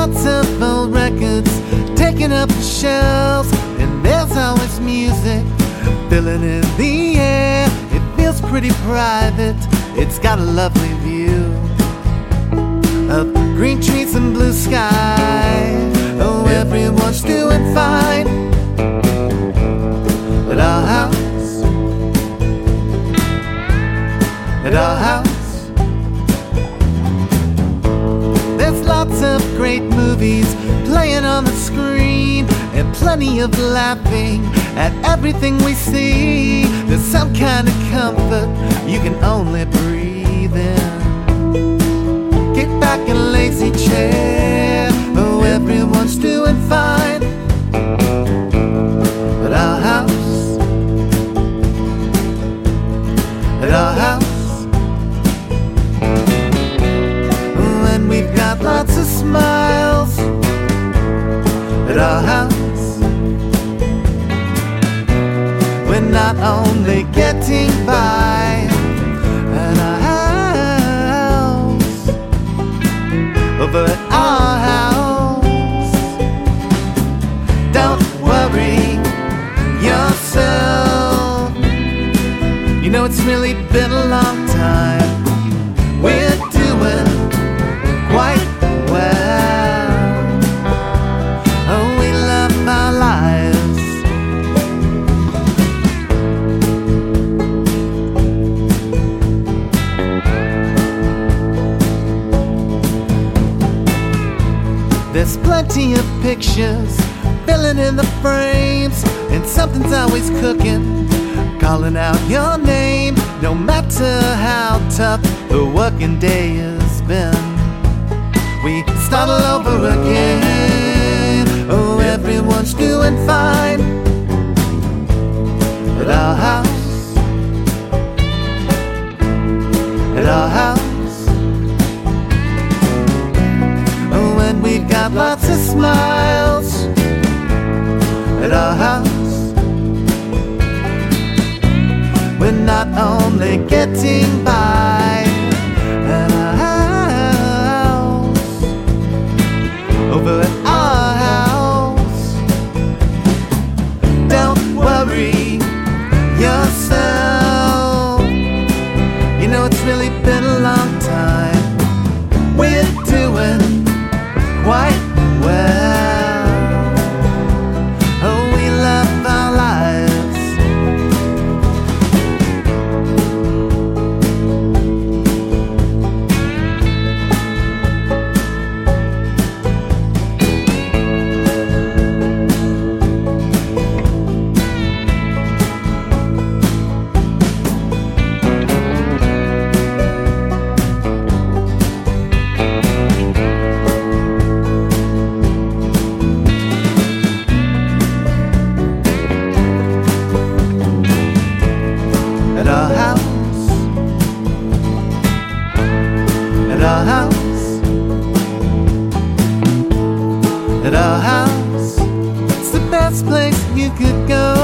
lots of old records taking up the shelves, and there's always music filling in the air. It feels pretty private, it's got a lovely view of green trees and blue sky. Oh, everyone's doing fine at our house, at our house. There's lots of great movies playing on the screen, and plenty of laughing at everything we see. There's some kind of comfort you can only breathe in. Get back in a lazy chair. Oh, everyone's doing fine at our house, at our house. And we've got lots of smiles at our house. We're not only getting by at our house, but at our house. Don't worry yourself. You know it's really been a long time. We're doing quite well. Oh, we love our lives. There's plenty of pictures filling in the frames, and something's always cooking, calling out your name. No matter how tough the working day has been, we start all over again. Oh, everyone's doing fine at our house, at our house. Oh, and we've got lots of smiles at our house. We're not only getting by at our house, over at our house. Don't worry yourself. You know it's really been a long time. We're doing quite well. Oh, we love our lives. At our house, at our house, at our house. It's the best place you could go.